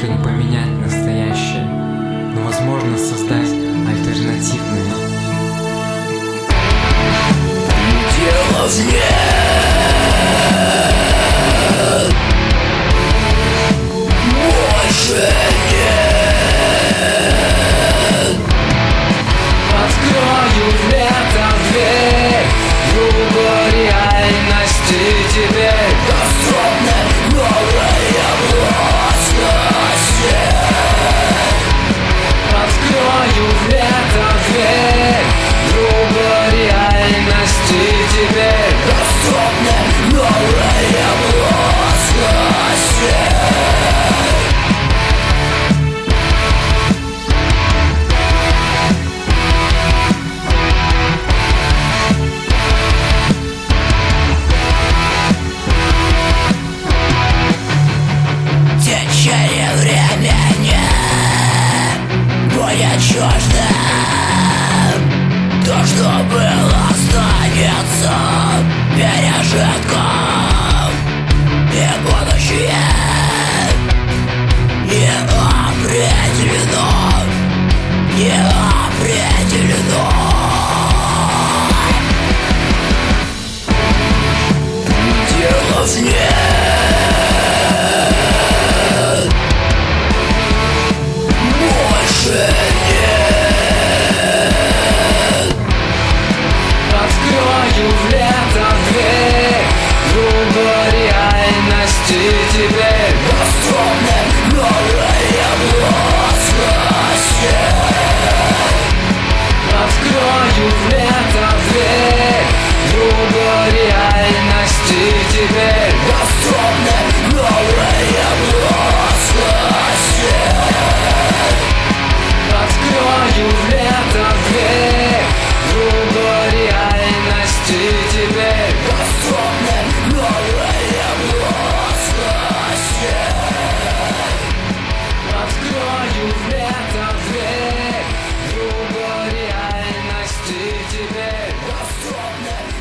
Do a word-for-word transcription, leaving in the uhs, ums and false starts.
не поменять настоящее, но возможно создать альтернативное. Пределов нет, больше нет. Открою в лето дверь, другой реальности теперь доступны новые властности. Открою в лето дверь, другой реальности теперь доступны новые властности. Течение времени будет чуждым. То, что было, останется пережитком. И будущее не определено, не определено. Пределов нет, больше нет. Открою в лето дверь, другой реальности теперь доступны новые властности. Открою в лето дверь, другой реальности теперь Доступны новые властности. Открою в лето дверь, другой реальности теперь Доступны новые властности. Открою в лето дверь, другой реальности теперь Доступны